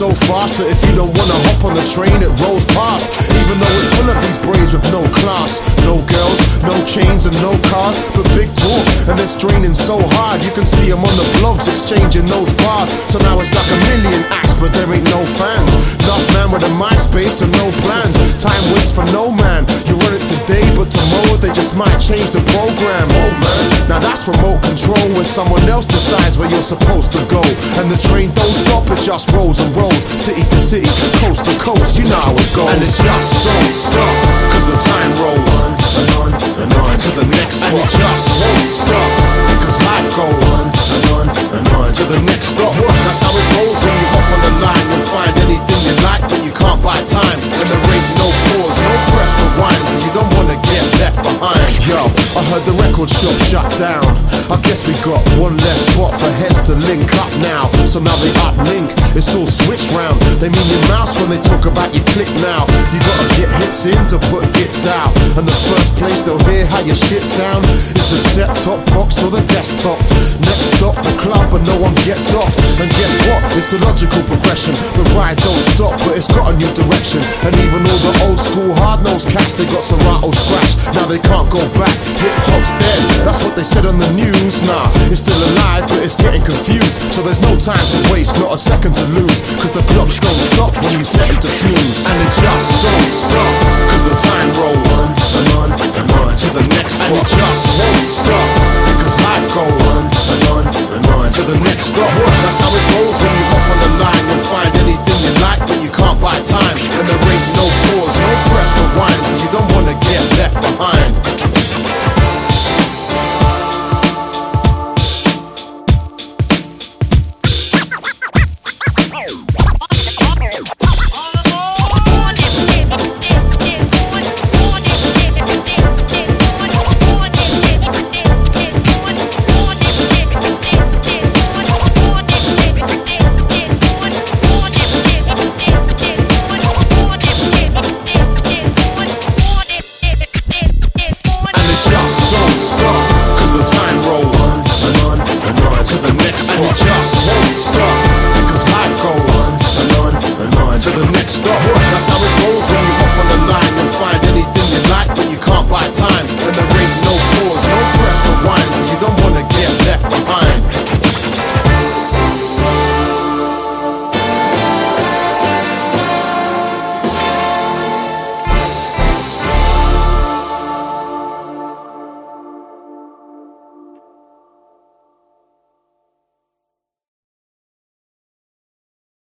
so fast that if you don't wanna hop on the train, it rolls past. Even though it's full of these braves with no class, no girls, no chains and no cars, but big talk, and they're straining so hard. You can see them on the blogs exchanging those bars. So now it's like a million acts, but there ain't no fans. Enough man with a MySpace and no plans. Time waits for no man. You run it today, but tomorrow they just might change the program. Oh man, now that's remote control when someone else decides where you're supposed to go. And the train don't stop, it just rolls and rolls, city to city, coast to coast, you know how it goes. And it just don't stop, cause the time rolls on and on and on to the next spot. And it just won't stop, because life goes on and on and on to the next stop. That's how it goes when you hop on the line. You'll find anything you like, but you can't buy time. And there ain't no pause, no press rewind, so you don't wanna get left behind. Yo, I heard the record shop shut down. I guess we got one less spot for heads to link up now. So now they uplink, it's all switched round. They mean your mouse when they talk about your click now. You gotta get hits in to put hits out. And the first place they'll hear how your shit sound is the set-top box or the desktop. Next stop, the club, but no one gets off. And guess what? It's a logical progression. The ride don't stop, but it's got a new direction. And even all the old school hard-nosed cats, they got some rattle scratch. Now they can't go back, hip-hop's dead. That's what they said on the news. Nah, it's still alive, but it's getting confused. So there's no time to waste, not a second to lose, cause the clocks don't stop when you set it to snooze. And it just don't stop,